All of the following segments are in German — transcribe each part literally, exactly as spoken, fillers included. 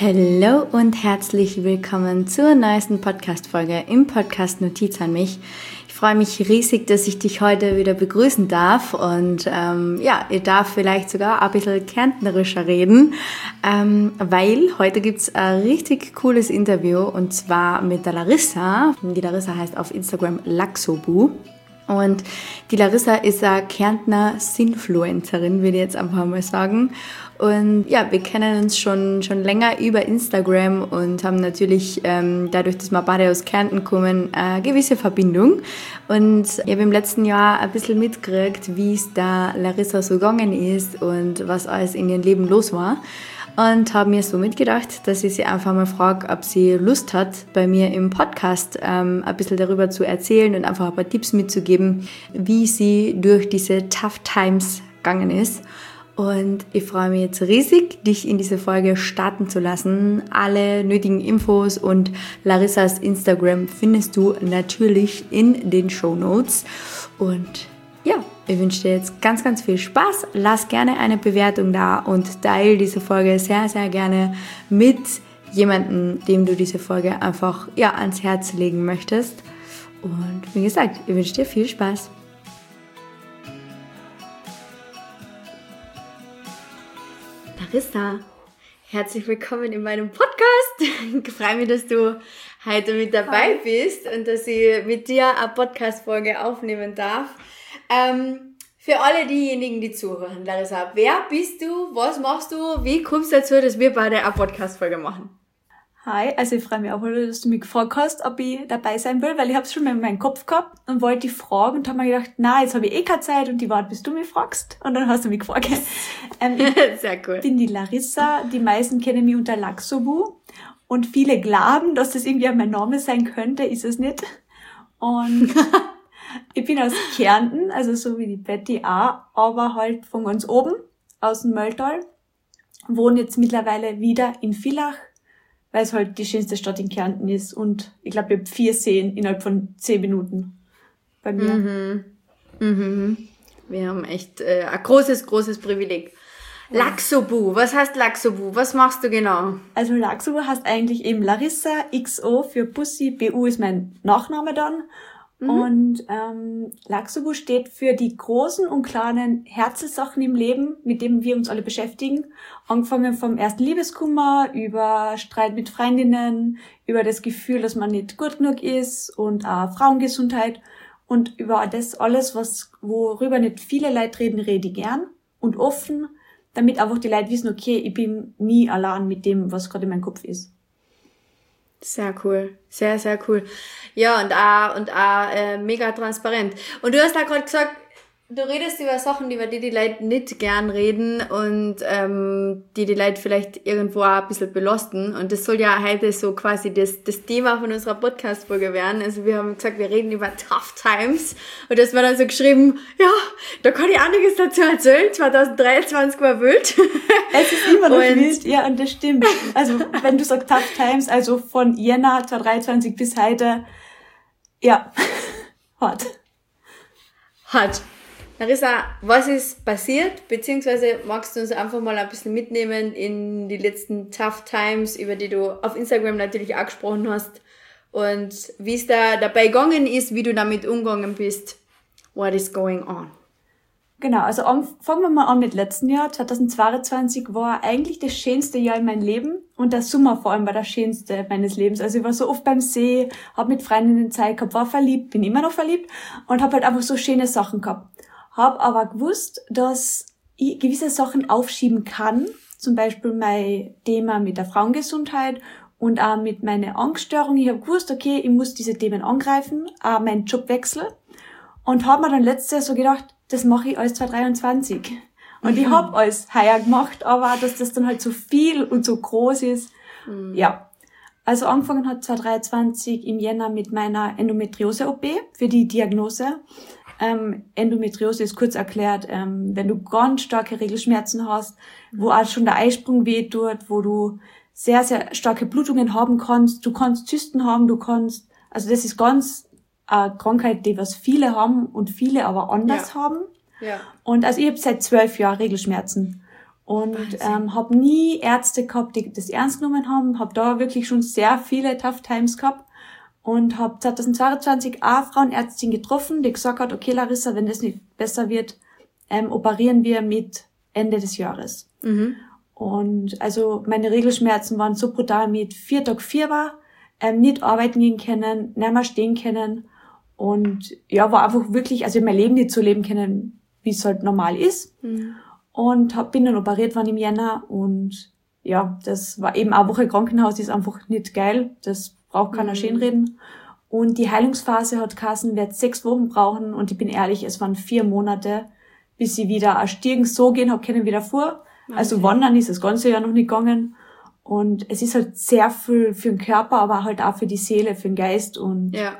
Hallo und herzlich willkommen zur neuesten Podcast-Folge im Podcast Notiz an mich. Ich freue mich riesig, dass ich dich heute wieder begrüßen darf und ähm, ja, ich darf vielleicht sogar ein bisschen kärntnerischer reden, ähm, weil heute gibt's ein richtig cooles Interview und zwar mit der Larissa. Die Larissa heißt auf Instagram Laxobu. Und die Larissa ist eine Kärntner Sinfluencerin, würde ich jetzt einfach mal sagen. Und ja, wir kennen uns schon, schon länger über Instagram und haben natürlich ähm, dadurch, dass wir beide aus Kärnten kommen, eine gewisse Verbindung. Und ich habe im letzten Jahr ein bisschen mitgekriegt, wie es da Larissa so gegangen ist und was alles in ihrem Leben los war. Und habe mir so mitgedacht, dass ich sie einfach mal frage, ob sie Lust hat, bei mir im Podcast ähm, ein bisschen darüber zu erzählen und einfach ein paar Tipps mitzugeben, wie sie durch diese Tough Times gegangen ist. Und ich freue mich jetzt riesig, dich in diese Folge starten zu lassen. Alle nötigen Infos und Larissas Instagram findest du natürlich in den Shownotes. Und ja, ich wünsche dir jetzt ganz, ganz viel Spaß. Lass gerne eine Bewertung da und teile diese Folge sehr, sehr gerne mit jemandem, dem du diese Folge einfach ja, ans Herz legen möchtest. Und wie gesagt, ich wünsche dir viel Spaß. Larissa, herzlich willkommen in meinem Podcast. Ich freue mich, dass du heute mit dabei bist und dass ich mit dir eine Podcast-Folge aufnehmen darf. Ähm, für alle diejenigen, die zuhören, Larissa, wer bist du, was machst du, wie kommst du dazu, dass wir beide eine Podcast-Folge machen? Hi, also ich freue mich auch, dass du mich gefragt hast, ob ich dabei sein will, weil ich habe es schon mal in meinem Kopf gehabt und wollte dich fragen und habe mir gedacht, na, jetzt habe ich eh keine Zeit und die warte, bis du mich fragst und dann hast du mich gefragt. ähm, Sehr cool. Ich bin die Larissa, die meisten kennen mich unter Laxobu und viele glauben, dass das irgendwie mein Name sein könnte, ist es nicht. Und ich bin aus Kärnten, also so wie die Betty auch, aber halt von ganz oben, aus dem Mölltal. Wohne jetzt mittlerweile wieder in Villach, weil es halt die schönste Stadt in Kärnten ist. Und ich glaube, ich habe vier Seen innerhalb von zehn Minuten bei mir. Mhm. Mhm. Wir haben echt äh, ein großes, großes Privileg. Ja. Laxobu, was heißt Laxobu? Was machst du genau? Also Laxobu heißt eigentlich eben Larissa, X O für Pussy, B U ist mein Nachname dann. Mhm. Und ähm, Laxobu steht für die großen und kleinen Herzenssachen im Leben, mit denen wir uns alle beschäftigen. Angefangen vom ersten Liebeskummer, über Streit mit Freundinnen, über das Gefühl, dass man nicht gut genug ist und auch Frauengesundheit und über das alles, was worüber nicht viele Leute reden, rede ich gern und offen, damit einfach die Leute wissen, okay, ich bin nie allein mit dem, was gerade in meinem Kopf ist. Sehr cool, sehr, sehr cool. Ja, und auch, und auch äh, mega transparent. Und du hast da gerade gesagt, du redest über Sachen, über die die Leute nicht gern reden und ähm, die die Leute vielleicht irgendwo auch ein bisschen belasten. Und das soll ja heute so quasi das, das Thema von unserer Podcast-Folge werden. Also wir haben gesagt, wir reden über Tough Times. Und das war dann so geschrieben, ja, da kann ich einiges dazu erzählen. zwanzig dreiundzwanzig war wild. Es ist immer noch und wild, ja, und das stimmt. Also wenn du sagst Tough Times, also von Jänner zwanzig dreiundzwanzig bis heute, ja, hart. Hart. Larissa, was ist passiert, beziehungsweise magst du uns einfach mal ein bisschen mitnehmen in die letzten Tough Times, über die du auf Instagram natürlich auch gesprochen hast und wie es da dabei gegangen ist, wie du damit umgegangen bist. What is going on? Genau, also fangen wir mal an mit letzten Jahr. zwanzig zweiundzwanzig war eigentlich das schönste Jahr in meinem Leben und der Sommer vor allem war das schönste meines Lebens. Also ich war so oft beim See, hab mit Freundinnen Zeit gehabt, war verliebt, bin immer noch verliebt und hab halt einfach so schöne Sachen gehabt. Hab aber gewusst, dass ich gewisse Sachen aufschieben kann, zum Beispiel mein Thema mit der Frauengesundheit und auch mit meiner Angststörung. Ich habe gewusst, okay, ich muss diese Themen angreifen, auch meinen Job wechseln und habe mir dann letztes Jahr so gedacht, das mache ich alles zwanzig dreiundzwanzig. Und mhm. ich habe alles heuer gemacht, aber dass das dann halt so viel und so groß ist, mhm. ja. Also angefangen hat zwanzig dreiundzwanzig im Jänner mit meiner Endometriose-O P für die Diagnose. Ähm, Endometriose ist kurz erklärt, ähm, wenn du ganz starke Regelschmerzen hast, wo auch schon der Eisprung weht tut, wo du sehr, sehr starke Blutungen haben kannst, du kannst Zysten haben, du kannst, also das ist ganz eine Krankheit, die was viele haben und viele aber anders ja. haben. Ja. Und also ich habe seit zwölf Jahren Regelschmerzen Und ähm, habe nie Ärzte gehabt, die das ernst genommen haben. Habe da wirklich schon sehr viele Tough Times gehabt. Und habe zweitausendzweiundzwanzig eine Frauenärztin getroffen, die gesagt hat, okay Larissa, wenn das nicht besser wird, ähm, operieren wir mit Ende des Jahres. Mhm. Und also meine Regelschmerzen waren so brutal mit vier Tage Fieber, ähm, nicht arbeiten gehen können, nicht mehr stehen können. Und ja, war einfach wirklich, also mein Leben nicht so leben können, wie es halt normal ist. Mhm. Und hab, bin dann operiert worden im Jänner. Und ja, das war eben eine Woche Krankenhaus, ist einfach nicht geil. Das braucht keiner mhm. schönreden. Und die Heilungsphase hat geheißen, wird sechs Wochen brauchen. Und ich bin ehrlich, es waren vier Monate, bis ich wieder ein Stiegen so gehen hab können wieder vor. Okay. Also wandern ist das ganze Jahr noch nicht gegangen. Und es ist halt sehr viel für den Körper, aber halt auch für die Seele, für den Geist. Und ja.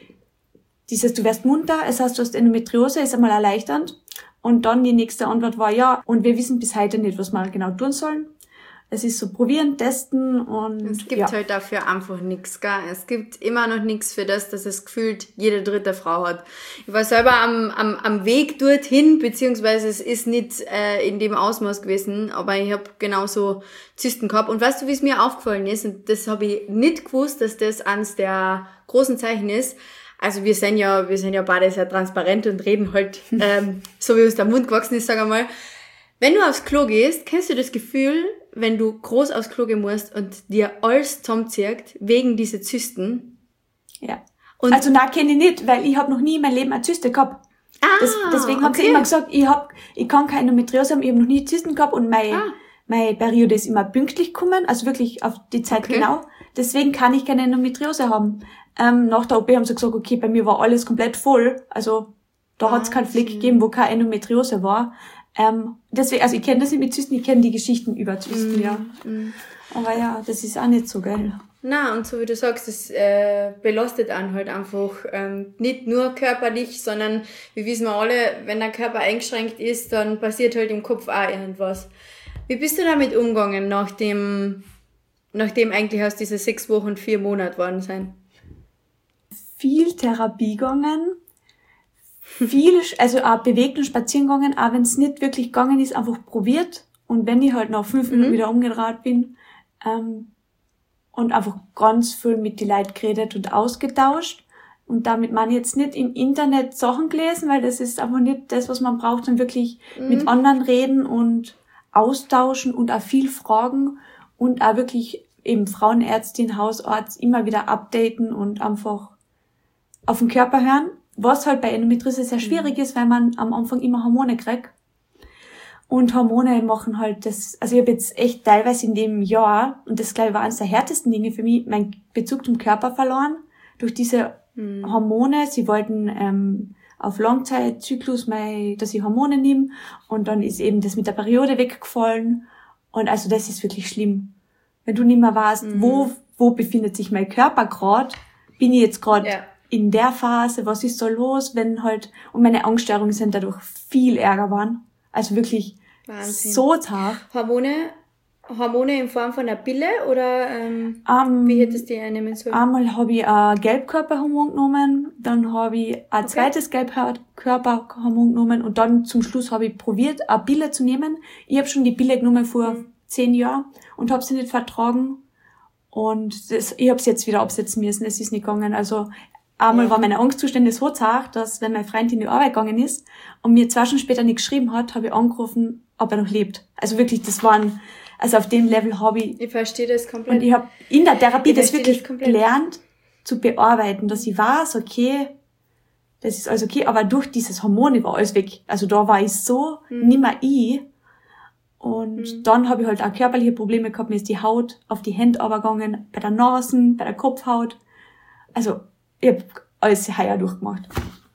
dieses, du wirst munter, es heißt, du hast Endometriose, ist einmal erleichternd. Und dann die nächste Antwort war ja. Und wir wissen bis heute nicht, was wir genau tun sollen. Es ist so probieren, testen und es gibt ja. halt dafür einfach nichts, gell? Es gibt immer noch nichts für das, dass es gefühlt jede dritte Frau hat. Ich war selber am am am Weg dorthin, beziehungsweise es ist nicht äh, in dem Ausmaß gewesen, aber ich habe genauso Zysten gehabt. Und weißt du, wie es mir aufgefallen ist? Und das habe ich nicht gewusst, dass das eines der großen Zeichen ist. Also wir sind ja wir sind ja beide sehr transparent und reden halt ähm, so, wie uns der Mund gewachsen ist, sag ich mal. Wenn du aufs Klo gehst, kennst du das Gefühl, wenn du groß aufs Klo gehen musst und dir alles zusammenzieht, wegen dieser Zysten? Ja. Und also nein, kenne ich nicht, weil ich habe noch nie in meinem Leben eine Zyste gehabt. Ah, das, deswegen okay. haben sie immer gesagt, ich hab, ich kann keine Endometriose haben, ich habe noch nie Zysten gehabt und meine, ah. meine Periode ist immer pünktlich gekommen, also wirklich auf die Zeit okay. genau. Deswegen kann ich keine Endometriose haben. Ähm, nach der O P haben sie gesagt, okay, bei mir war alles komplett voll, also da hat es keinen Fleck gegeben, wo keine Endometriose war. Ähm, deswegen, also ich kenne das nicht mit Zysten, ich kenne die Geschichten über Zysten, mm, ja. Mm. Aber ja, das ist auch nicht so geil. Na, und so wie du sagst, das äh, belastet einen halt einfach ähm, nicht nur körperlich, sondern wir wissen wir alle, wenn der Körper eingeschränkt ist, dann passiert halt im Kopf auch irgendwas. Wie bist du damit umgegangen, nachdem, nachdem eigentlich aus diese sechs Wochen vier Monate worden sein? Viel Therapie gegangen. Viel, also auch bewegt und spazieren gegangen, auch wenn es nicht wirklich gegangen ist, einfach probiert. Und wenn ich halt nach fünf Minuten mhm. wieder umgedreht bin, ähm, und einfach ganz viel mit die Leuten geredet und ausgetauscht. Und damit meine ich jetzt nicht im Internet Sachen gelesen, weil das ist einfach nicht das, was man braucht, sondern wirklich mhm. mit anderen reden und austauschen und auch viel fragen und auch wirklich eben Frauenärztin, Hausarzt immer wieder updaten und einfach auf den Körper hören. Was halt bei Endometriose sehr schwierig ist, weil man am Anfang immer Hormone kriegt. Und Hormone machen halt das, also ich habe jetzt echt teilweise in dem Jahr, und das glaube ich war eines der härtesten Dinge für mich, meinen Bezug zum Körper verloren. Durch diese mhm. Hormone, sie wollten ähm, auf Langzeitzyklus, mal, dass ich Hormone nehme, und dann ist eben das mit der Periode weggefallen. Und also das ist wirklich schlimm. Wenn du nicht mehr weißt, mhm. wo wo befindet sich mein Körper gerade, bin ich jetzt gerade ja. in der Phase, was ist so los, wenn halt, und meine Angststörungen sind dadurch viel ärger waren. Also wirklich Wahnsinn. So zart. Hormone, Hormone in Form von einer Pille oder ähm, um, wie hättest du die einnehmen sollen? Einmal habe ich ein Gelbkörperhormon genommen, dann habe ich ein okay. zweites Gelbkörperhormon genommen und dann zum Schluss habe ich probiert, eine Pille zu nehmen. Ich habe schon die Pille genommen vor mhm. zehn Jahren und habe sie nicht vertragen. Und das, ich habe es jetzt wieder absetzen müssen, es ist nicht gegangen. Also einmal ja. war meine Angstzustände so zart, dass wenn mein Freund in die Arbeit gegangen ist und mir zwei Stunden später nicht geschrieben hat, habe ich angerufen, ob er noch lebt. Also wirklich, das waren, also auf dem Level habe ich... Ich verstehe das komplett. Und ich habe in der Therapie ich das wirklich das gelernt zu bearbeiten, dass ich weiß, okay, das ist alles okay, aber durch dieses Hormon war alles weg. Also da war ich so hm. nimmer ich. Und hm. dann habe ich halt auch körperliche Probleme gehabt, mir ist die Haut auf die Hände runtergegangen, bei der Nase, bei der Kopfhaut. Also ich habe alles heuer durchgemacht.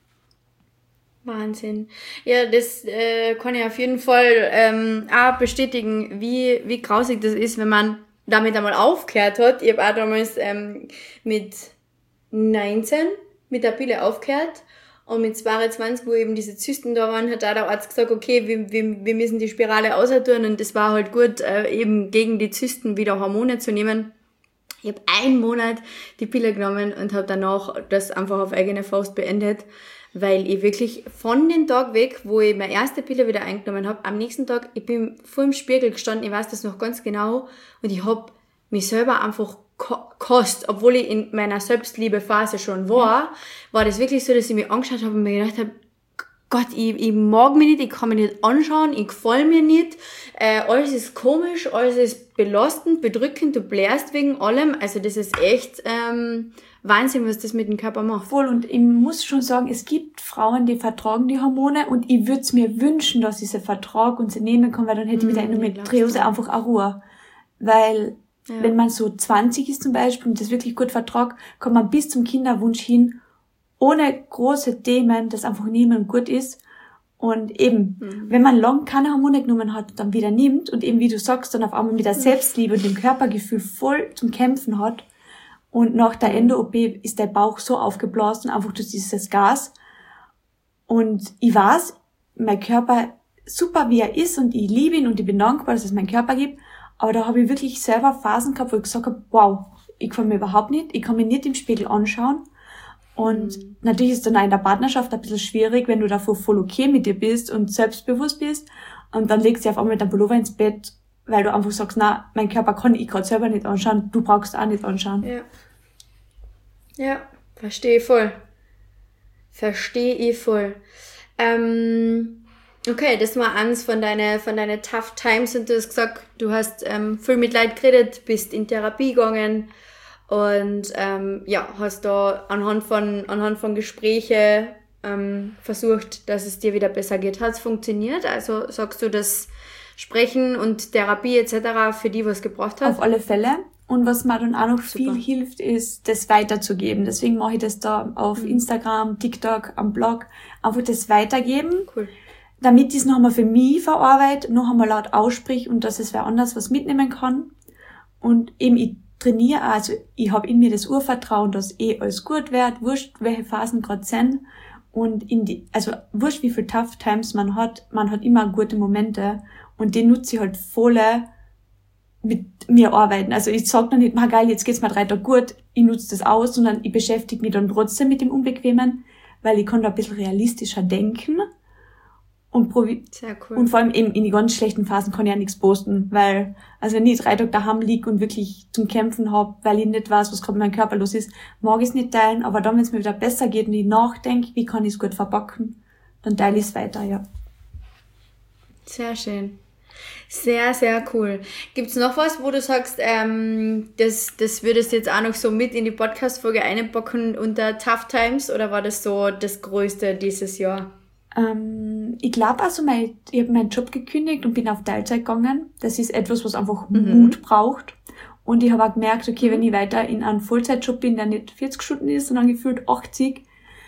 Wahnsinn. Ja, das äh, kann ich auf jeden Fall ähm, auch bestätigen, wie wie grausig das ist, wenn man damit einmal aufgehört hat. Ich habe auch damals ähm, mit neunzehn mit der Pille aufgehört und mit zweiundzwanzig, wo eben diese Zysten da waren, hat auch der Arzt gesagt, okay, wir, wir, wir müssen die Spirale aushalten und das war halt gut, äh, eben gegen die Zysten wieder Hormone zu nehmen. Ich habe einen Monat die Pille genommen und habe danach das einfach auf eigene Faust beendet. weil ich wirklich von dem Tag weg, wo ich meine erste Pille wieder eingenommen habe, am nächsten Tag, ich bin vor dem Spiegel gestanden, ich weiß das noch ganz genau, und ich habe mich selber einfach kost, obwohl ich in meiner Selbstliebe-Phase schon war, war das wirklich so, dass ich mich angeschaut habe und mir gedacht habe, Gott, ich, ich mag mich nicht, ich kann mich nicht anschauen, ich gefall mir nicht, äh, alles ist komisch, alles ist belastend, bedrückend, du blärst wegen allem, also das ist echt ähm, Wahnsinn, was das mit dem Körper macht. Voll, und ich muss schon sagen, es gibt Frauen, die vertragen die Hormone, und ich würde es mir wünschen, dass ich sie vertrage und sie nehmen kann, weil dann hätte ich mit der Endometriose einfach auch Ruhe, weil ja. Wenn man so zwanzig ist zum Beispiel und das wirklich gut vertragt, kann man bis zum Kinderwunsch hin ohne große Themen, das einfach nehmen und gut ist. Und eben, mhm. wenn man lang keine Hormone genommen hat und dann wieder nimmt und eben, wie du sagst, dann auf einmal mit der Selbstliebe und dem Körpergefühl voll zum Kämpfen hat, und nach der Endo-O P ist der Bauch so aufgeblasen, einfach durch dieses Gas. Und ich weiß, mein Körper super, wie er ist, und ich liebe ihn und ich bin dankbar, dass es meinen Körper gibt. Aber da habe ich wirklich selber Phasen gehabt, wo ich gesagt habe, wow, ich kann mir überhaupt nicht, ich kann mich nicht im Spiegel anschauen. Und mhm. natürlich ist dann auch in der Partnerschaft ein bisschen schwierig, wenn du davor voll okay mit dir bist und selbstbewusst bist. Und dann legst du auf einmal mit deinem Pullover ins Bett, weil du einfach sagst, na, mein Körper kann ich gerade selber nicht anschauen, du brauchst auch nicht anschauen. Ja, ja, verstehe ich voll. Verstehe ich voll. Ähm... Okay, das war eins von deinen von deine Tough Times, und du hast gesagt, du hast ähm, viel mit Leuten geredet, bist in Therapie gegangen und ähm, ja, hast da anhand von anhand von Gespräche ähm, versucht, dass es dir wieder besser geht. Hat es funktioniert? Also sagst du, dass Sprechen und Therapie et cetera für die was gebracht hat? Auf alle Fälle. Und was mir dann auch noch Super. viel hilft, ist, das weiterzugeben. Deswegen mache ich das da auf mhm. Instagram, TikTok, am Blog, einfach das weitergeben. Cool. Damit ich es noch einmal für mich verarbeite, noch einmal laut aussprich und dass es wer anders was mitnehmen kann. Und eben, ich trainiere, also ich habe in mir das Urvertrauen, dass eh alles gut wird, wurscht, welche Phasen gerade sind. Und in die, also wurscht, wie viel Tough Times man hat, man hat immer gute Momente, und die nutze ich halt voll mit mir arbeiten. Also ich sag dann nicht, na geil, jetzt geht's mir drei Tage gut, ich nutze das aus, sondern ich beschäftige mich dann trotzdem mit dem Unbequemen, weil ich kann da ein bisschen realistischer denken. Und, probi- Sehr cool. Und vor allem eben in die ganz schlechten Phasen kann ich ja nichts posten, weil, also wenn ich drei Tage daheim liege und wirklich zum Kämpfen hab, weil ich nicht weiß, was gerade mit meinem Körper los ist, mag ich es nicht teilen, aber dann, wenn es mir wieder besser geht und ich nachdenke, wie kann ich es gut verpacken, dann teile ich es weiter, ja. Sehr schön. Sehr, sehr cool. Gibt's noch was, wo du sagst, ähm, das, das würdest du jetzt auch noch so mit in die Podcast-Folge einpacken unter Tough Times, oder war das so das Größte dieses Jahr? Ähm, ich glaube also, mein, ich habe meinen Job gekündigt und bin auf Teilzeit gegangen. Das ist etwas, was einfach mhm. Mut braucht. Und ich habe auch gemerkt, okay, mhm. wenn ich weiter in einem Vollzeitjob bin, der nicht vierzig Stunden ist, sondern gefühlt achtzig,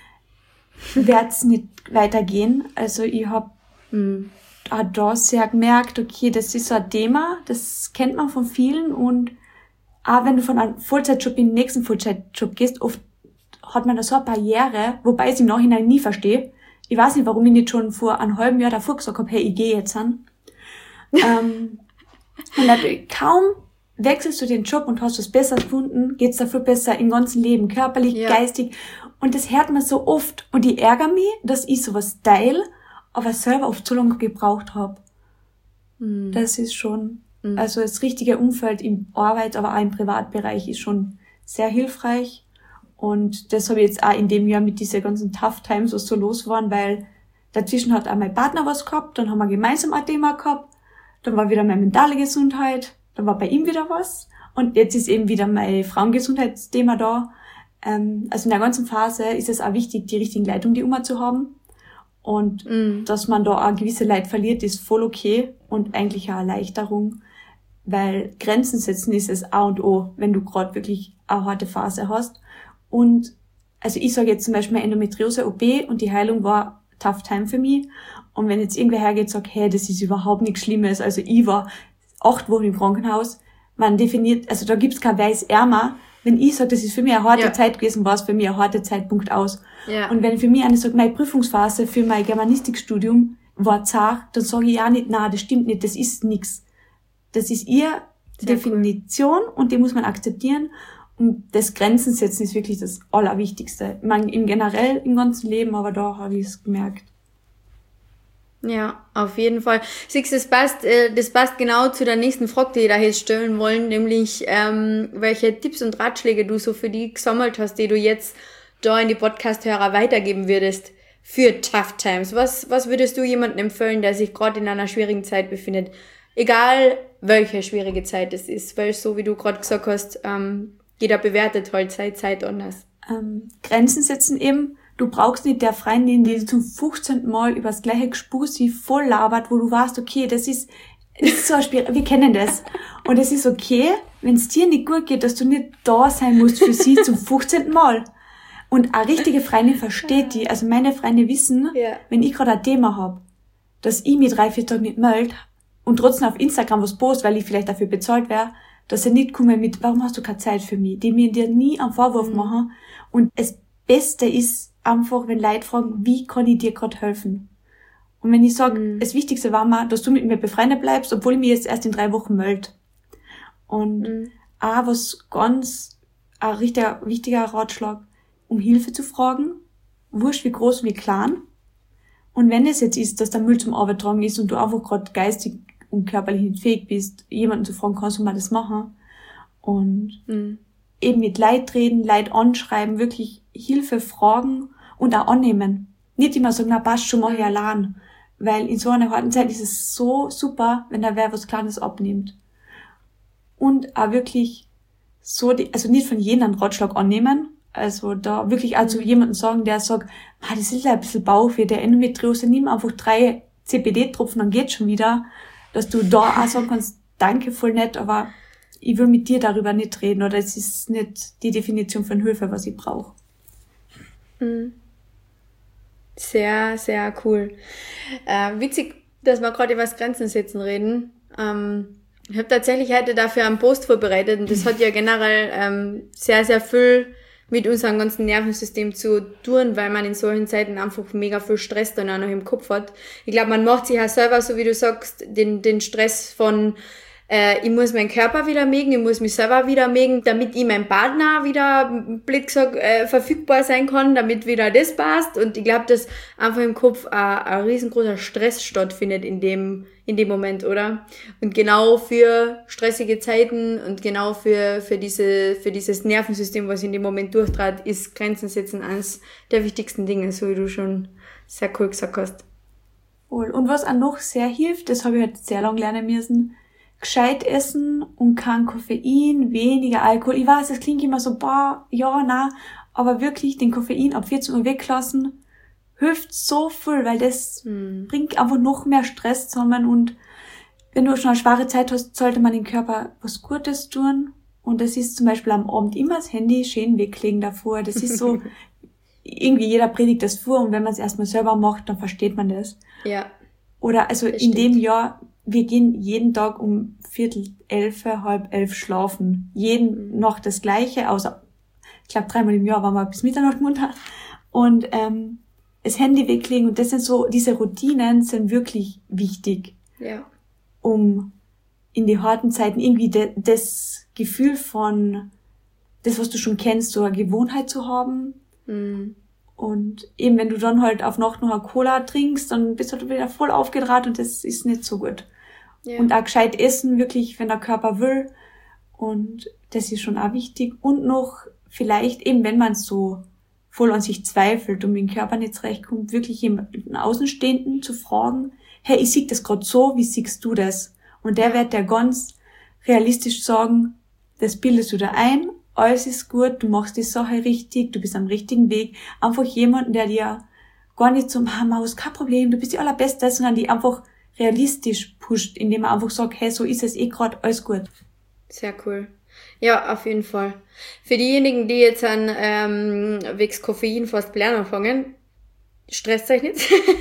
wird's nicht weitergehen. Also ich habe mhm. auch da sehr gemerkt, okay, das ist so ein Thema, das kennt man von vielen, und auch wenn du von einem Vollzeitjob in den nächsten Vollzeitjob gehst, oft hat man da so eine Barriere, wobei ich es im Nachhinein nie verstehe. Ich weiß nicht, warum ich nicht schon vor einem halben Jahr davor gesagt habe, hey, ich gehe jetzt an. ähm, und natürlich, kaum wechselst du den Job und hast was besser gefunden, geht's dafür besser im ganzen Leben, körperlich, ja. geistig. Und das hört man so oft. Und ich ärgere mich, dass ich sowas teile, aber selber oft so lange gebraucht habe. Mhm. Das ist schon, mhm. also das richtige Umfeld im Arbeit, aber auch im Privatbereich ist schon sehr hilfreich. Und das habe ich jetzt auch in dem Jahr mit diesen ganzen Tough Times, was so los waren, weil dazwischen hat auch mein Partner was gehabt, dann haben wir gemeinsam ein Thema gehabt, dann war wieder meine mentale Gesundheit, dann war bei ihm wieder was, und jetzt ist eben wieder mein Frauengesundheitsthema da. Ähm, also in der ganzen Phase ist es auch wichtig, die richtigen Leute um die Oma zu haben, und mm. dass man da auch gewisse Leute verliert, ist voll okay und eigentlich eine Erleichterung, weil Grenzen setzen ist das A und O, wenn du gerade wirklich eine harte Phase hast. Und also ich sage jetzt zum Beispiel meine Endometriose-O P und die Heilung war tough time für mich. Und wenn jetzt irgendwer hergeht und sagt, hey, das ist überhaupt nichts Schlimmes, also ich war acht Wochen im Krankenhaus, man definiert, also da gibt's kein weiß ärmer. Wenn ich sage, das ist für mich eine harte ja. Zeit gewesen, war es für mich ein harter Zeitpunkt aus. Ja. Und wenn für mich eine sagt, meine Prüfungsphase für mein Germanistikstudium war zart, dann sage ich ja nicht, na, das stimmt nicht, das ist nix. Das ist ihre Sehr Definition cool. und die muss man akzeptieren. Und das Grenzen setzen ist wirklich das Allerwichtigste. Ich meine, im generell im ganzen Leben, aber da habe ich es gemerkt. Ja, auf jeden Fall. Siehst, das passt, äh, das passt genau zu der nächsten Frage, die ich da jetzt stellen wollen, nämlich ähm, welche Tipps und Ratschläge du so für die gesammelt hast, die du jetzt da in die Podcast-Hörer weitergeben würdest für Tough Times. Was, was würdest du jemandem empfehlen, der sich gerade in einer schwierigen Zeit befindet? Egal, welche schwierige Zeit es ist, weil so wie du gerade gesagt hast, ähm, jeder bewertet halt seine Zeit anders. Ähm, Grenzen setzen eben. Du brauchst nicht der Freundin, die zum fünfzehnten Mal über das gleiche Gespusi voll labert, wo du weißt, okay, das ist, das ist so ein Spiel, wir kennen das. Und es ist okay, wenn es dir nicht gut geht, dass du nicht da sein musst für sie zum fünfzehnten Mal. Und eine richtige Freundin versteht die. Also meine Freunde wissen, ja. wenn ich gerade ein Thema habe, dass ich mir drei, vier Tage nicht melde und trotzdem auf Instagram was post, weil ich vielleicht dafür bezahlt wäre, dass sie nicht kommen mit, warum hast du keine Zeit für mich? Die mir dir nie einen Vorwurf mhm. machen. Und das Beste ist einfach, wenn Leute fragen, wie kann ich dir gerade helfen? Und wenn ich sage, mhm. das Wichtigste war mal, dass du mit mir befreundet bleibst, obwohl ich mich jetzt erst in drei Wochen melde. Und mhm. auch was ganz, ein richtiger, wichtiger Ratschlag, um Hilfe zu fragen, wurscht wie groß, wie klein. Und wenn es jetzt ist, dass der Müll zum Arbeit tragen ist und du einfach gerade geistig und körperlich nicht fähig bist, jemanden zu fragen, kannst du mal das machen? Und mhm. eben mit Leid reden, Leid anschreiben, wirklich Hilfe fragen und auch annehmen. Nicht immer sagen, na passt schon, mach ich allein. Weil in so einer harten Zeit ist es so super, wenn da wer was Kleines abnimmt. Und auch wirklich so, die, also nicht von jedem einen Ratschlag annehmen, also da wirklich auch zu jemandem sagen, der sagt, ah, das ist ja ein bisschen Bauchweh, der Endometriose, nimm einfach drei C B D-Tropfen, dann geht's schon wieder. Dass du da auch sagen kannst, danke, voll nett, aber ich will mit dir darüber nicht reden oder es ist nicht die Definition von Hilfe, was ich brauche. Sehr, sehr cool. Äh, witzig, dass wir gerade über das Grenzen setzen reden. Ähm, ich habe tatsächlich heute dafür einen Post vorbereitet und das hat ja generell ähm, sehr, sehr viel mit unserem ganzen Nervensystem zu tun, weil man in solchen Zeiten einfach mega viel Stress dann auch noch im Kopf hat. Ich glaube, man macht sich ja selber, so wie du sagst, den, den Stress von, äh, ich muss meinen Körper wieder mögen, ich muss mich selber wieder mögen, damit ich meinem Partner wieder, blöd gesagt, äh, verfügbar sein kann, damit wieder das passt. Und ich glaube, dass einfach im Kopf ein, ein riesengroßer Stress stattfindet in dem, in dem Moment, oder? Und genau für stressige Zeiten und genau für, für diese, für dieses Nervensystem, was in dem Moment durchtrat, ist Grenzen setzen eines der wichtigsten Dinge, so wie du schon sehr cool gesagt hast. Und was auch noch sehr hilft, das habe ich halt sehr lange lernen müssen, gescheit essen und kein Koffein, weniger Alkohol. Ich weiß, das klingt immer so, boah, ja, na, aber wirklich den Koffein ab vierzehn Uhr weglassen, hilft so viel, weil das hm. bringt einfach noch mehr Stress zusammen und wenn du schon eine schwere Zeit hast, sollte man dem Körper was Gutes tun und das ist zum Beispiel am Abend immer das Handy schön weglegen davor. Das ist so, irgendwie jeder predigt das vor und wenn man es erstmal selber macht, dann versteht man das. Ja. Oder also in stimmt. dem Jahr, wir gehen jeden Tag um Viertel elf, halb elf schlafen. Jeden mhm. noch das Gleiche, außer, ich glaube dreimal im Jahr waren wir bis Mitternacht munter und ähm, das Handy weglegen und das sind so, diese Routinen sind wirklich wichtig, ja. um in die harten Zeiten irgendwie de, das Gefühl von, das was du schon kennst, so eine Gewohnheit zu haben. Mhm. Und eben wenn du dann halt auf Nacht noch eine Cola trinkst, dann bist du wieder voll aufgedraht und das ist nicht so gut. Ja. Und auch gescheit essen, wirklich, wenn der Körper will. Und das ist schon auch wichtig. Und noch vielleicht eben, wenn man so voll an sich zweifelt und mit dem Körper nicht zurechtkommt, wirklich jemanden Außenstehenden zu fragen, hey, ich sehe das gerade so, wie siehst du das? Und der wird dir ganz realistisch sagen, das bildest du da ein, alles ist gut, du machst die Sache richtig, du bist am richtigen Weg. Einfach jemanden, der dir gar nicht zum, ah, Maus, kein Problem, du bist die Allerbeste, sondern die einfach realistisch pusht, indem er einfach sagt, hey, so ist es eh gerade, alles gut. Sehr cool. Ja, auf jeden Fall. Für diejenigen, die jetzt an ähm, wegen Koffein fast lernen anfangen, stresst euch nicht.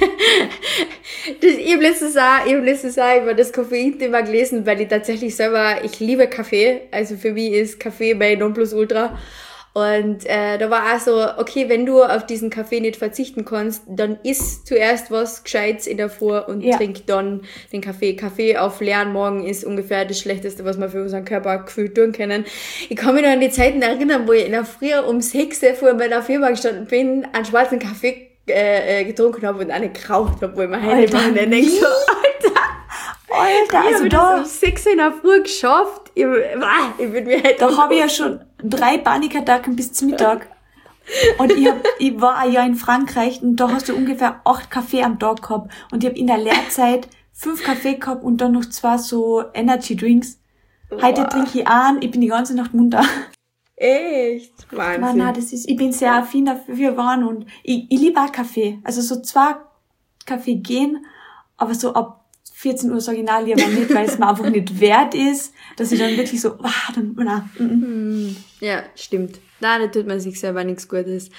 das, ich habe letztens auch, ich habe letztens auch über das Koffein-Thema gelesen, weil ich tatsächlich selber, ich liebe Kaffee. Also für mich ist Kaffee bei Nonplusultra. Und äh, da war auch so, okay, wenn du auf diesen Kaffee nicht verzichten kannst, dann isst zuerst was Gescheites in der Früh und ja. trink dann den Kaffee. Kaffee auf leeren Magen ist ungefähr das Schlechteste, was wir für unseren Körper gefühlt tun können. Ich kann mich noch an die Zeiten erinnern, wo ich in der Früh um sechs vor meiner Firma gestanden bin, einen schwarzen Kaffee äh, getrunken habe und eine geraucht habe, wo ich mir heute machen denke, so, Alter, Alter, also ich da... Ich um sechs in der Früh geschafft. Ich, ich würde mir halt... Da habe ich ja schon drei Panikattacken bis zum Mittag. Und ich, hab, ich war ein Jahr in Frankreich und da hast du ungefähr acht Kaffee am Tag gehabt. Und ich habe in der Lehrzeit fünf Kaffee gehabt und dann noch zwei so Energy Drinks. Wow. Heute trinke ich einen, ich bin die ganze Nacht munter. Echt? Wahnsinn. Nein, nein, das ist, ich bin sehr affin dafür waren und ich, ich liebe auch Kaffee. Also so zwei Kaffee gehen, aber so ab vierzehn Uhr sage ich nein, lieber nicht, weil es mir einfach nicht wert ist, dass ich dann wirklich so, ah, dann, nein. Mm. Ja, stimmt. Nein, da tut man sich selber nichts Gutes.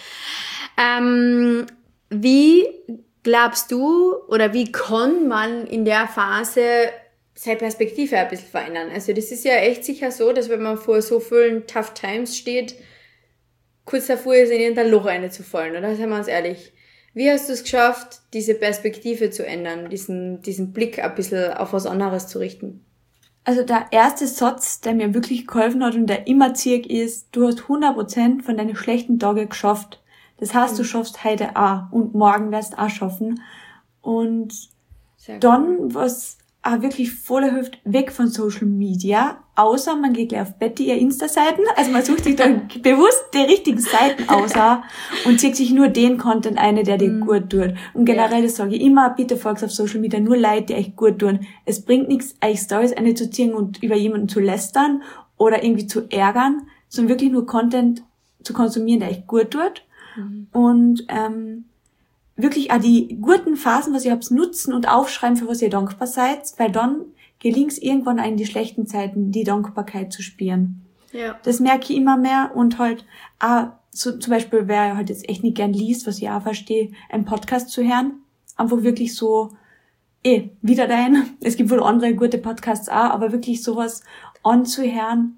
Ähm, wie glaubst du, oder wie kann man in der Phase seine Perspektive ein bisschen verändern? Also das ist ja echt sicher so, dass wenn man vor so vielen Tough Times steht, kurz davor ist, in irgendein Loch reinzufallen, oder? Seien wir uns ehrlich. Wie hast du es geschafft, diese Perspektive zu ändern, diesen, diesen Blick ein bisschen auf was anderes zu richten? Also der erste Satz, der mir wirklich geholfen hat und der immer zirk ist, du hast hundert Prozent von deinen schlechten Tagen geschafft. Das heißt, du schaffst heute auch und morgen wirst du auch schaffen. Und dann, was auch wirklich voll hilft, weg von Social Media, außer man geht gleich auf Betty ihr Insta-Seiten, also man sucht sich dann bewusst die richtigen Seiten aus und zieht sich nur den Content ein, der dir mm. gut tut. Und generell, das sage ich immer, bitte folgt auf Social Media nur Leute, die euch gut tun. Es bringt nichts, euch Stories einzuziehen und über jemanden zu lästern oder irgendwie zu ärgern, sondern wirklich nur Content zu konsumieren, der euch gut tut. Mm. Und ähm, wirklich auch die guten Phasen, was ihr habt, nutzen und aufschreiben, für was ihr dankbar seid, weil dann gelingt es irgendwann in die schlechten Zeiten, die Dankbarkeit zu spüren. Ja. Das merke ich immer mehr und halt auch, so zum Beispiel, wer halt jetzt echt nicht gern liest, was ich auch verstehe, einen Podcast zu hören, einfach wirklich so, eh, wieder dein, es gibt wohl andere gute Podcasts auch, aber wirklich sowas anzuhören,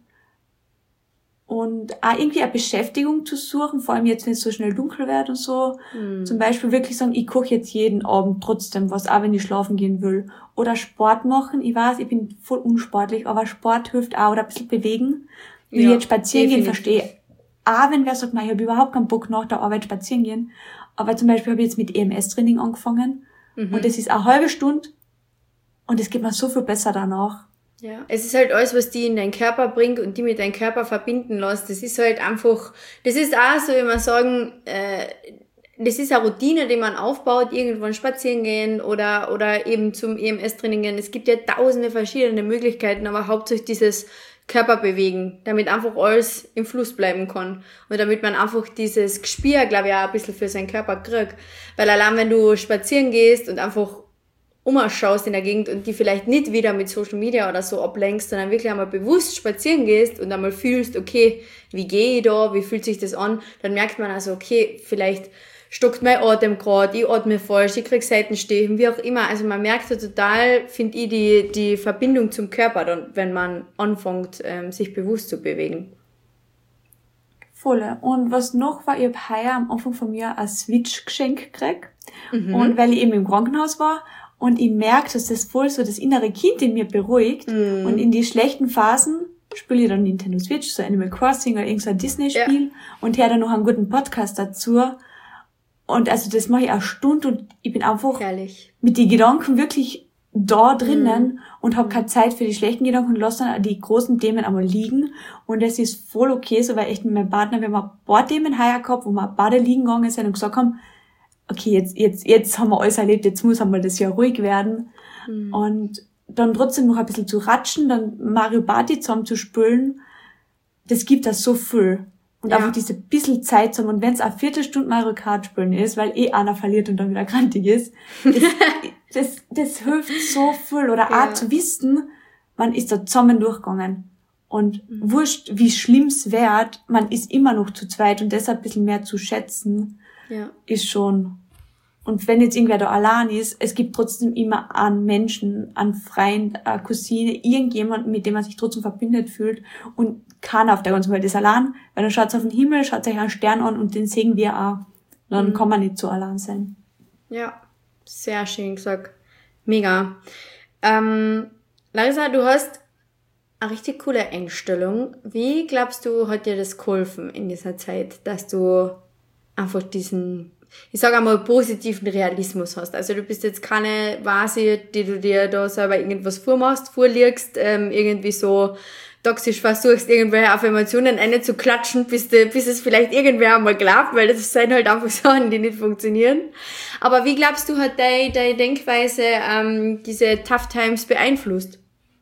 und auch irgendwie eine Beschäftigung zu suchen, vor allem jetzt, wenn es so schnell dunkel wird und so. Mhm. Zum Beispiel wirklich sagen, ich koche jetzt jeden Abend trotzdem was, auch wenn ich schlafen gehen will. Oder Sport machen. Ich weiß, ich bin voll unsportlich, aber Sport hilft auch. Oder ein bisschen bewegen. Wie ja, jetzt spazieren gehen, verstehe ich. Auch wenn wer sagt, nein, ich habe überhaupt keinen Bock nach der Arbeit spazieren gehen. Aber zum Beispiel habe ich jetzt mit E M S-Training angefangen. Mhm. Und das ist eine halbe Stunde. Und es geht mir so viel besser danach. Ja, es ist halt alles, was die in deinen Körper bringt und die mit deinem Körper verbinden lässt. Das ist halt einfach, das ist auch so, wie man sagen, äh, das ist eine Routine, die man aufbaut, irgendwann spazieren gehen oder oder eben zum E M S-Training gehen. Es gibt ja tausende verschiedene Möglichkeiten, aber hauptsächlich dieses Körperbewegen, damit einfach alles im Fluss bleiben kann und damit man einfach dieses Gespür, glaube ich, auch ein bisschen für seinen Körper kriegt. Weil allein wenn du spazieren gehst und einfach umschaust in der Gegend und die vielleicht nicht wieder mit Social Media oder so ablenkst, sondern wirklich einmal bewusst spazieren gehst und einmal fühlst, okay, wie gehe ich da, wie fühlt sich das an, dann merkt man also, okay, vielleicht stockt mein Atem gerade, ich atme falsch, ich krieg Seitenstechen, wie auch immer. Also man merkt ja total, finde ich, die die Verbindung zum Körper, dann, wenn man anfängt, ähm, sich bewusst zu bewegen. Voll. Und was noch war, ich habe heuer am Anfang von mir ein Switch-Geschenk gekriegt. Mhm. Und weil ich eben im Krankenhaus war, und ich merke, dass das voll so das innere Kind in mir beruhigt. Mm. Und in die schlechten Phasen spiele ich dann Nintendo Switch, so Animal Crossing oder irgendein Disney-Spiel ja. und höre dann noch einen guten Podcast dazu. Und also das mache ich eine Stunde und ich bin einfach Herrlich. Mit den Gedanken wirklich da drinnen mm. und habe keine Zeit für die schlechten Gedanken und lasse dann die großen Themen einmal liegen. Und das ist voll okay, so weil echt mit meinem Partner, wir haben ein paar Themen heuer gehabt, wo wir beide liegen gegangen sind und gesagt haben, okay, jetzt, jetzt, jetzt haben wir alles erlebt, jetzt muss einmal das Jahr ruhig werden. Mhm. Und dann trotzdem noch ein bisschen zu ratschen, dann Mario Party zusammen zu spielen, das gibt das so viel. Und ja. einfach diese bisschen Zeit zusammen. Und wenn es eine Viertelstunde Mario Kart spielen ist, weil eh einer verliert und dann wieder krantig ist, das, das, das hilft so viel. Oder ja. auch zu wissen, man ist da zusammen durchgegangen. Und mhm. wurscht, wie schlimm's wird, man ist immer noch zu zweit und deshalb ein bisschen mehr zu schätzen. Ja. Ist schon Und wenn jetzt irgendwer da allein ist, es gibt trotzdem immer einen Menschen, einen Freund, eine Cousine, irgendjemanden, mit dem man sich trotzdem verbindet fühlt. Und keiner auf der ganzen Welt ist allein, weil dann schaut auf den Himmel, schaut euch einen Stern an und den sehen wir auch. Dann mhm. kann man nicht so allein sein. Ja, sehr schön gesagt. Mega. Ähm, Larissa, du hast eine richtig coole Einstellung. Wie glaubst du, hat dir das geholfen in dieser Zeit, dass du einfach diesen, ich sage einmal, positiven Realismus hast? Also du bist jetzt keine Vase, die du dir da selber irgendwas vormachst, vorlegst, ähm, irgendwie so toxisch versuchst, irgendwelche Affirmationen reinzuklatschen, bis, du, bis es vielleicht irgendwer einmal glaubt, weil das sind halt einfach Sachen, die nicht funktionieren. Aber wie glaubst du, hat deine, deine Denkweise ähm, diese Tough Times beeinflusst?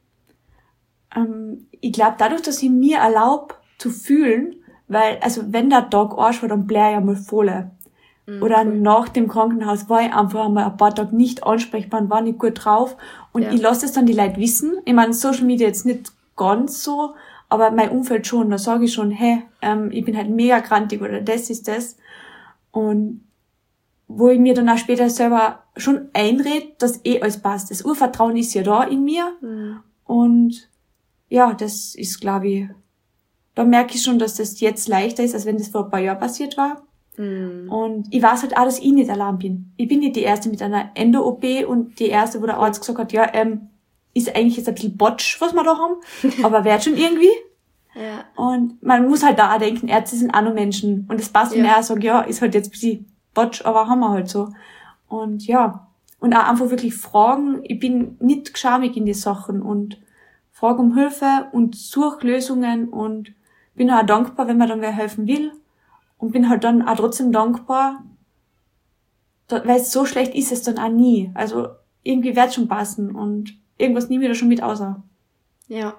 Ähm, ich glaube, dadurch, dass ich mir erlaube zu fühlen, weil, also wenn der Tag Arsch war, dann bleib ich einmal voll. Mhm, Oder cool. Nach dem Krankenhaus war ich einfach einmal ein paar Tage nicht ansprechbar und war nicht gut drauf. Und ja. ich lasse es dann die Leute wissen. Ich meine, Social Media jetzt nicht ganz so, aber mein Umfeld schon. Da sage ich schon, hey, ähm, ich bin halt mega krantig oder das ist das. Und wo ich mir dann auch später selber schon einrede, dass eh alles passt. Das Urvertrauen ist ja da in mir. Mhm. Und ja, das ist, glaube ich, da merke ich schon, dass das jetzt leichter ist, als wenn das vor ein paar Jahren passiert war. Mhm. Und ich weiß halt auch, dass ich nicht allein bin. Ich bin nicht die Erste mit einer Endo-O P und die Erste, wo der Arzt gesagt hat, ja, ähm, ist eigentlich jetzt ein bisschen Botsch, was wir da haben, aber wird schon irgendwie. Ja. Und man muss halt da auch denken, Ärzte sind auch nur Menschen. Und das passt, wenn ja. er sagt, ja, ist halt jetzt ein bisschen Botsch, aber haben wir halt so. Und ja, und auch einfach wirklich fragen. Ich bin nicht geschamig in die Sachen und frage um Hilfe und suche Lösungen und bin auch dankbar, wenn man dann wer helfen will. Und bin halt dann auch trotzdem dankbar, weil so schlecht ist es dann auch nie. Also irgendwie wird's schon passen und irgendwas nehme ich da schon mit außer. Ja.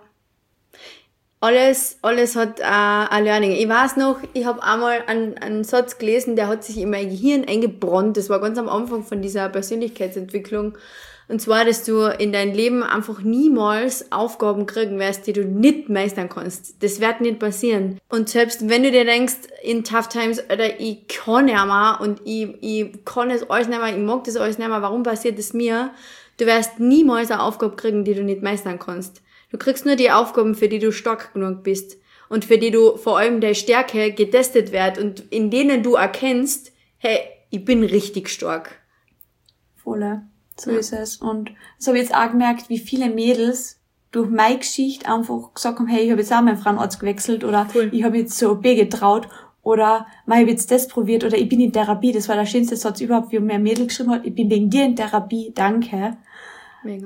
Alles, alles hat äh, ein Learning. Ich weiß noch, ich habe einmal einen, einen Satz gelesen, der hat sich in mein Gehirn eingebrannt. Das war ganz am Anfang von dieser Persönlichkeitsentwicklung. Und zwar, dass du in deinem Leben einfach niemals Aufgaben kriegen wirst, die du nicht meistern kannst. Das wird nicht passieren. Und selbst wenn du dir denkst, in Tough Times, Alter, ich kann nicht mehr und ich, ich kann das alles nicht mehr, ich mag das alles nicht mehr, warum passiert das mir? Du wirst niemals eine Aufgabe kriegen, die du nicht meistern kannst. Du kriegst nur die Aufgaben, für die du stark genug bist und für die du vor allem deine Stärke getestet wird und in denen du erkennst, hey, ich bin richtig stark. Voll, so ja. ist es. Und das habe ich jetzt auch gemerkt, wie viele Mädels durch meine Geschichte einfach gesagt haben, hey, ich habe jetzt auch meinen Frauenarzt gewechselt oder cool. ich habe jetzt zur O P getraut oder ich habe jetzt das probiert oder ich bin in Therapie. Das war der schönste Satz überhaupt, wie mir ein Mädel geschrieben hat, ich bin wegen dir in Therapie, danke. Mega.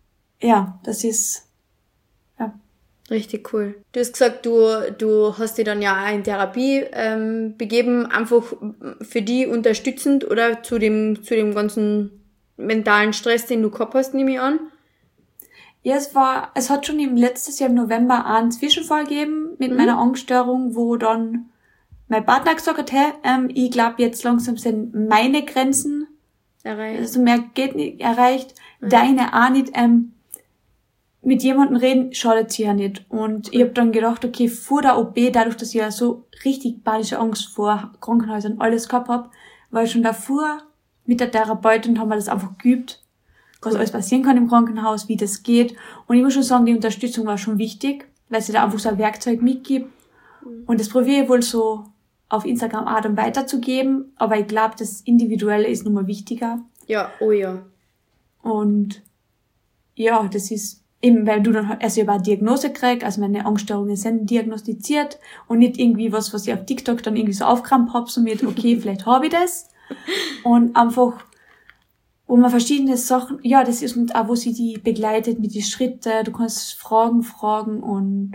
Ja, das ist... Ja. Richtig cool. Du hast gesagt, du du hast dich dann ja auch in Therapie ähm, begeben, einfach für die unterstützend oder zu dem zu dem ganzen mentalen Stress, den du gehabt hast, nehme ich an? Ja, es war, es hat schon im letztes Jahr im November einen Zwischenfall gegeben mit mhm. meiner Angststörung, wo dann mein Partner gesagt hat, hey, ähm, ich glaube jetzt langsam sind meine Grenzen erreicht, also mehr geht nicht erreicht, mhm. deine auch nicht, ähm, mit jemandem reden schadet sie ja nicht. Und ich habe dann gedacht, okay, vor der O P, dadurch, dass ich ja so richtig panische Angst vor Krankenhäusern und alles gehabt hab, war ich schon davor mit der Therapeutin, haben wir das einfach geübt, was alles passieren kann im Krankenhaus, wie das geht. Und ich muss schon sagen, die Unterstützung war schon wichtig, weil sie da einfach so ein Werkzeug mitgibt. Und das probiere ich wohl so auf Instagram auch dann weiterzugeben, aber ich glaube, das Individuelle ist nochmal wichtiger. Ja, oh ja. Und ja, das ist eben, weil du dann, also ich habe eine Diagnose gekriegt, also meine Angststörungen sind diagnostiziert und nicht irgendwie was, was ich auf TikTok dann irgendwie so aufgekramt habe, so mit, okay, vielleicht habe ich das. Und einfach, wo man verschiedene Sachen, ja, das ist und auch, wo sie die begleitet mit den Schritten, du kannst Fragen fragen und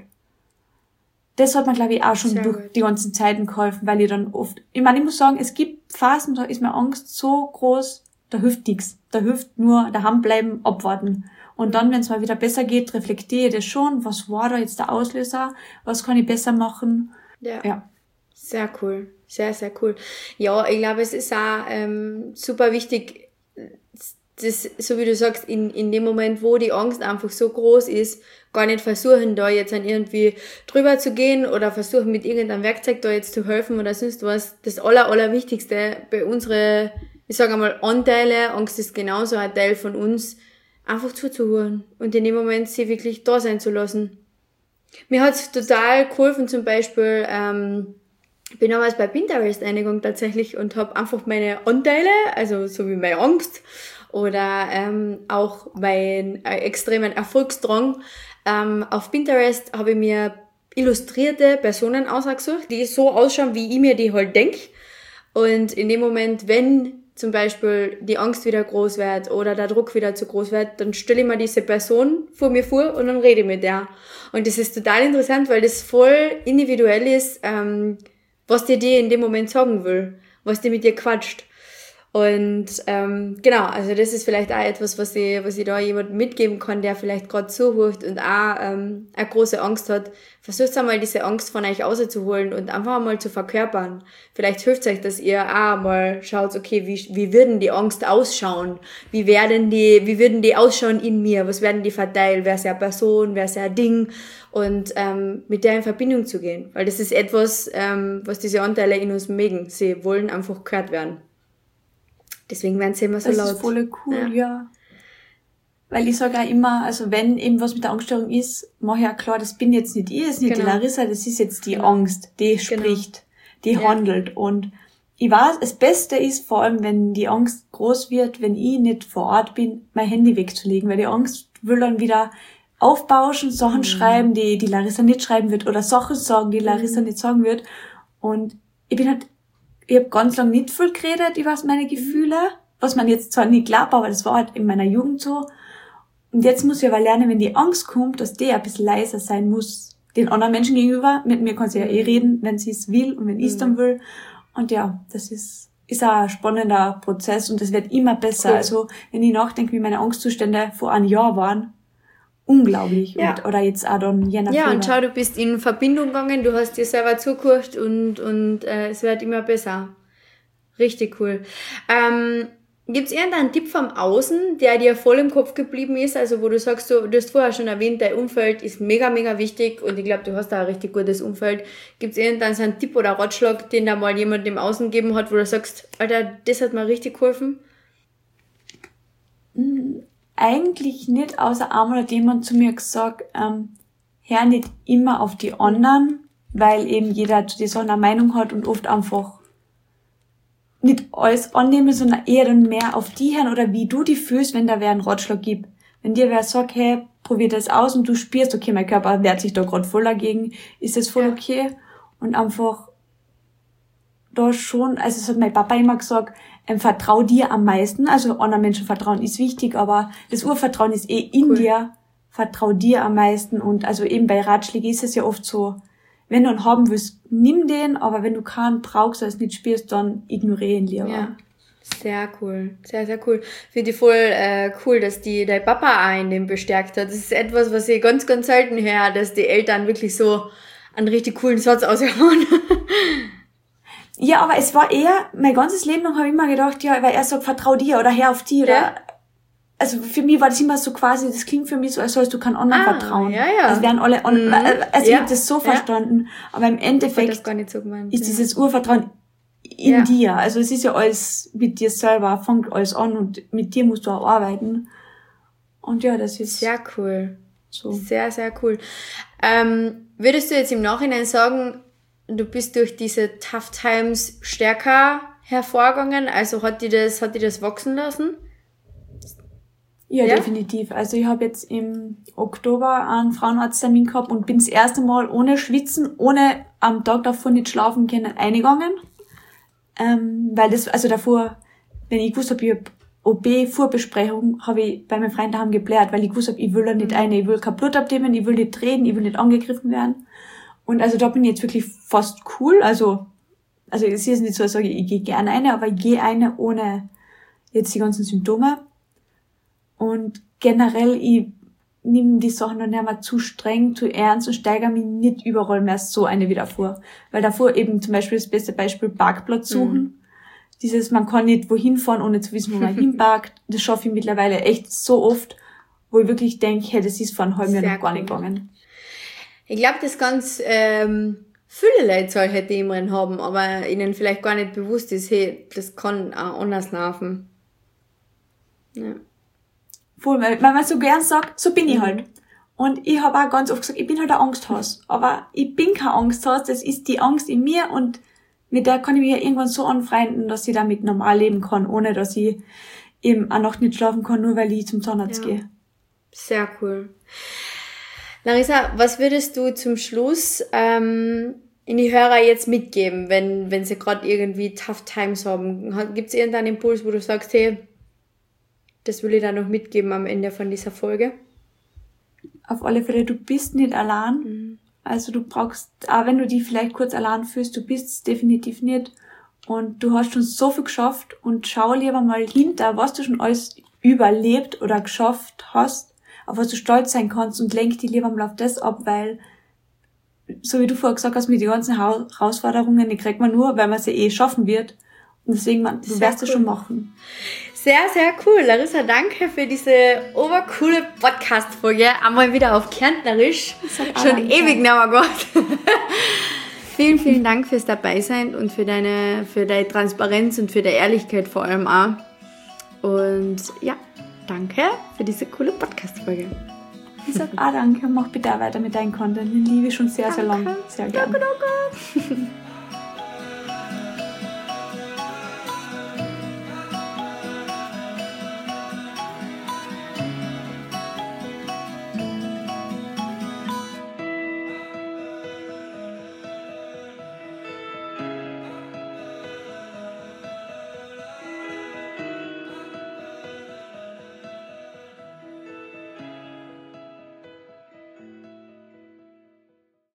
das hat mir, glaube ich, auch schon Sehr durch gut. die ganzen Zeiten geholfen, weil ich dann oft, ich meine, ich muss sagen, es gibt Phasen, da ist meine Angst so groß, da hilft nichts. Da hilft nur daheim bleiben, abwarten. Und dann, wenn es mal wieder besser geht, reflektiere ich das schon. Was war da jetzt der Auslöser? Was kann ich besser machen? Ja. ja. Sehr cool. Sehr, sehr cool. Ja, ich glaube, es ist auch ähm, super wichtig, das, so wie du sagst, in, in dem Moment, wo die Angst einfach so groß ist, gar nicht versuchen, da jetzt dann irgendwie drüber zu gehen oder versuchen, mit irgendeinem Werkzeug da jetzt zu helfen oder sonst was. Das Aller, Allerwichtigste bei unseren ich sage einmal, Anteile, Angst ist genauso ein Teil von uns, einfach zuzuhören und in dem Moment sie wirklich da sein zu lassen. Mir hat's total geholfen, zum Beispiel, ähm, ich bin damals bei Pinterest eingegangen tatsächlich und habe einfach meine Anteile, also so wie meine Angst oder ähm, auch meinen äh, extremen Erfolgsdrang, ähm, auf Pinterest habe ich mir illustrierte Personen ausgesucht, die so ausschauen, wie ich mir die halt denk. Und in dem Moment, wenn zum Beispiel die Angst wieder groß wird oder der Druck wieder zu groß wird, dann stelle ich mir diese Person vor mir vor und dann rede ich mit der. Und das ist total interessant, weil das voll individuell ist, ähm, was dir die in dem Moment sagen will, was die mit dir quatscht. Und ähm, genau, also das ist vielleicht auch etwas, was ich, was ich da jemandem mitgeben kann, der vielleicht gerade zuhört und auch ähm, eine große Angst hat. Versucht einmal diese Angst von euch rauszuholen und einfach einmal zu verkörpern. Vielleicht hilft es euch, dass ihr auch mal schaut, okay, wie wie würden die Angst ausschauen? Wie werden die, wie würden die ausschauen in mir? Was werden die verteilt? Wer ist eine Person? Wer ist ein Ding? Und ähm, mit der in Verbindung zu gehen. Weil das ist etwas, ähm, was diese Anteile in uns mögen. Sie wollen einfach gehört werden. Deswegen werden sie immer so das laut. Das ist voll cool, ja. ja. Weil ich sage auch immer, also wenn eben was mit der Angststörung ist, mache ich auch klar, das bin jetzt nicht ich, das ist nicht genau. die Larissa, das ist jetzt die genau. Angst, die spricht, genau. die ja. handelt. Und ich weiß, das Beste ist vor allem, wenn die Angst groß wird, wenn ich nicht vor Ort bin, mein Handy wegzulegen, weil die Angst will dann wieder aufbauschen, Sachen mhm. schreiben, die die Larissa nicht schreiben wird oder Sachen sagen, die Larissa mhm. nicht sagen wird. Und ich bin halt Ich habe ganz lange nicht viel geredet über meine Gefühle, was man jetzt zwar nicht glaubt, aber das war halt in meiner Jugend so. Und jetzt muss ich aber lernen, wenn die Angst kommt, dass die ein bisschen leiser sein muss den anderen Menschen gegenüber. Mit mir kann sie ja eh reden, wenn sie es will und wenn ich es dann will. Und ja, das ist ist auch ein spannender Prozess und das wird immer besser. Cool. Also wenn ich nachdenke, wie meine Angstzustände vor einem Jahr waren, unglaublich. Ja. Und, oder jetzt auch dann je nach Ja, Fehler. Und schau, du bist in Verbindung gegangen, du hast dir selber zugehört und und äh, es wird immer besser. Richtig cool. Ähm, gibt's irgendeinen Tipp vom Außen, der dir voll im Kopf geblieben ist? Also wo du sagst, du, du hast vorher schon erwähnt, dein Umfeld ist mega, mega wichtig und ich glaube, du hast da ein richtig gutes Umfeld. Gibt's irgendeinen so einen Tipp oder Ratschlag, den da mal jemand im Außen gegeben hat, wo du sagst, Alter, das hat mir richtig geholfen? Eigentlich nicht, außer einmal hat jemand zu mir gesagt, ähm, hör nicht immer auf die anderen, weil eben jeder zu dir so eine Meinung hat und oft einfach nicht alles annehmen, sondern eher dann mehr auf die hören oder wie du dich fühlst, wenn da wer einen Ratschlag gibt. Wenn dir wer sagt, hey, probier das aus und du spürst, okay, mein Körper wehrt sich da gerade voll dagegen, ist das voll okay? Und einfach da schon, also es hat mein Papa immer gesagt, ähm, vertrau dir am meisten, also anderen Menschen vertrauen ist wichtig, aber das Urvertrauen ist eh in cool. dir, vertrau dir am meisten und also eben bei Ratschlägen ist es ja oft so, wenn du einen haben willst, nimm den, aber wenn du keinen brauchst oder es nicht spürst, dann ignoriere ihn lieber. Ja, sehr cool, sehr, sehr cool. Finde ich voll äh, cool, dass die dein Papa auch in dem bestärkt hat. Das ist etwas, was ich ganz, ganz selten höre, dass die Eltern wirklich so einen richtig coolen Satz aushauen. Ja, aber es war eher, mein ganzes Leben lang habe ich immer gedacht, ja, weil er sagt, vertrau dir oder hör auf die oder, ja. Also für mich war das immer so quasi, das klingt für mich so, als sollst du keinen anderen ah, vertrauen. Ja, ja. Also wären alle, on- mhm. also ja. ich habe das so verstanden, ja. aber im Endeffekt das gar nicht so gemeint, ist ja. dieses Urvertrauen in ja. dir. Also es ist ja alles mit dir selber, fängt alles an und mit dir musst du auch arbeiten. Und ja, das ist sehr cool. So. Sehr, sehr cool. Ähm, würdest du jetzt im Nachhinein sagen, du bist durch diese Tough Times stärker hervorgegangen? Also hat die das, hat die das wachsen lassen? Ja, ja, definitiv. Also ich habe jetzt im Oktober einen Frauenarzttermin gehabt und bin das erste Mal ohne Schwitzen, ohne am Tag davor nicht schlafen können, eingegangen. Ähm, weil das, also davor, wenn ich gewusst habe, ich habe O B-Vorbesprechung, habe ich bei meinem Freund daheim geblärt, weil ich gewusst habe, ich will da nicht eine, ich will kein Blut abnehmen, ich will nicht reden, ich will nicht angegriffen werden. Und also da bin ich jetzt wirklich fast cool. Also, also es ist nicht so, dass ich sage, ich gehe gerne eine, aber ich gehe eine ohne jetzt die ganzen Symptome. Und generell, ich nehme die Sachen dann nicht mehr zu streng, zu ernst und steigere mich nicht überall mehr so eine wieder vor. Weil davor eben zum Beispiel das beste Beispiel Parkplatz suchen. Mhm. Dieses, man kann nicht wohin fahren, ohne zu wissen, wo man hinparkt. Das schaffe ich mittlerweile echt so oft, wo ich wirklich denke, hey, das ist vor einem halben Jahr noch gar nicht gegangen. Ich glaube, das ist ganz ähm, viele Leute solche Themen haben, aber ihnen vielleicht gar nicht bewusst ist, hey, das kann auch anders laufen. Ja. Voll, weil man so gern sagt, so bin ich halt. Und ich habe auch ganz oft gesagt, ich bin halt ein Angsthass. Aber ich bin kein Angsthass, das ist die Angst in mir und mit der kann ich mich ja irgendwann so anfreunden, dass ich damit normal leben kann, ohne dass ich eben auch noch nicht schlafen kann, nur weil ich zum Zahnarzt ja. gehe. Sehr cool. Larissa, was würdest du zum Schluss ähm, in die Hörer jetzt mitgeben, wenn wenn sie gerade irgendwie tough times haben? Gibt es irgendeinen Impuls, wo du sagst, hey, das will ich da noch mitgeben am Ende von dieser Folge? Auf alle Fälle, du bist nicht allein. Mhm. Also du brauchst, auch wenn du dich vielleicht kurz allein fühlst, du bist es definitiv nicht. Und du hast schon so viel geschafft und schau lieber mal hinter, was du schon alles überlebt oder geschafft hast, auf was du stolz sein kannst und lenk dich lieber mal auf das ab, weil, so wie du vorher gesagt hast, mit den ganzen Herausforderungen, die kriegt man nur, weil man sie eh schaffen wird. Und deswegen, man, du wirst es schon machen. Sehr, sehr cool. Larissa, danke für diese obercoole Podcast-Folge. Einmal wieder auf Kärntnerisch. Schon ewig nicht mehr Gott. Vielen, vielen Dank fürs Dabeisein und für deine, für deine Transparenz und für deine Ehrlichkeit vor allem auch. Und ja, danke für diese coole Podcast-Folge. Ich sag auch danke und mach bitte auch weiter mit deinem Content. Den liebe ich schon sehr, danke. sehr lang. Sehr gerne. Danke, danke.